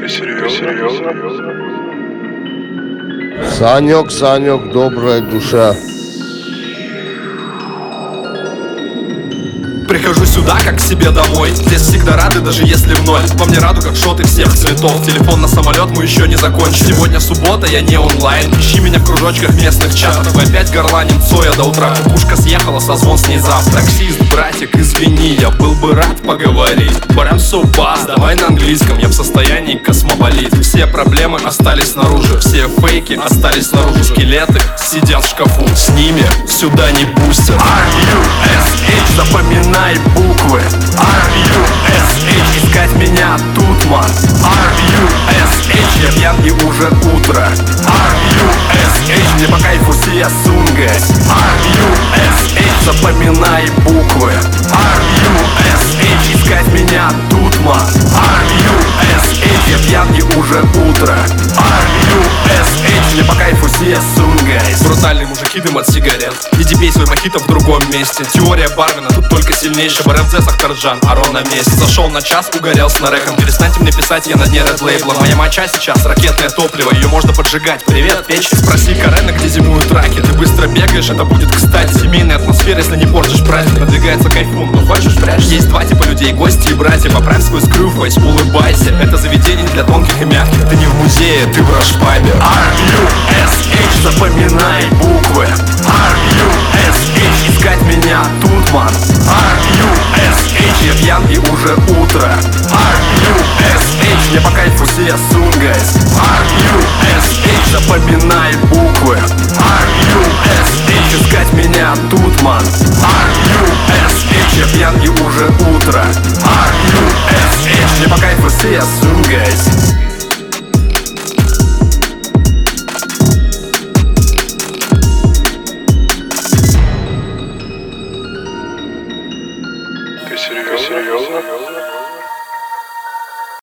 Ты серьезно? Санек, добрая душа. Прихожу сюда, как к себе домой. Здесь всегда рады, даже если в ноль. Во мне радуга, шоты всех цветов. Телефон на самолет мы еще не закончили. Сегодня суббота, я не онлайн. Ищи меня в кружочках местных чатов. Мы опять горланим Цоя до утра. Кукушка съехала, созвон с ней завтра. Таксист, братик, извини, я был бы рад поговорить. But I'm so bad, давай на английском. Я в состоянии космополит. Все проблемы остались снаружи. Все фейки остались снаружи. Скелеты сидят в шкафу. С ними сюда не пустят. R-U-S-H, запоминай буквы. R-U-S-H, искать меня тут, ман. R-U-S-H, я пьян и уже утро. R-U-S-H, мне по кайфу сия сунгась. R-U-S-H, запоминай буквы. R-U-S-H, искать меня тут, ман. R-U-S-H, я пьян и уже утро. R-U-S-H, мне по кайфу сия сунгась. Брутальные мужики дымят сигарет. Иди пей свой мохито в другом месте. Теория Барвина, тут только сильнейший. БРМЗ, Сахтарджан, Арон на месте. Зашел на час, угорел с нареком. Перестаньте мне писать, я на дне ред лейбла. Моя моча сейчас ракетное топливо, ее можно поджигать. Привет, печь. Спроси Карена, где зимуют раки. Ты быстро бегаешь, это будет кстати. Семейная атмосфера, если не портишь праздник. Надвигается кайфун, но хочешь прячь. Есть два типа людей, гости и братья. Поправь свой скрюфейс, улыбайся. Это заведение для тонких и мягких. Ты не в музее, ты в рашпабе. R-U-S-H, запоминай буквы. R-U-S-H, искать меня тут, ман. R-U-S-H, я пьян и уже утро. R-U-S-H, мне по кайфу сия сунгайс. R-U-S-H, запоминай буквы. R-U-S-H, искать меня тут, ман. R-U-S-H, я пьян и уже утро. R-U-S-H, мне по кайфу сия сунгайс. Ты серьезно?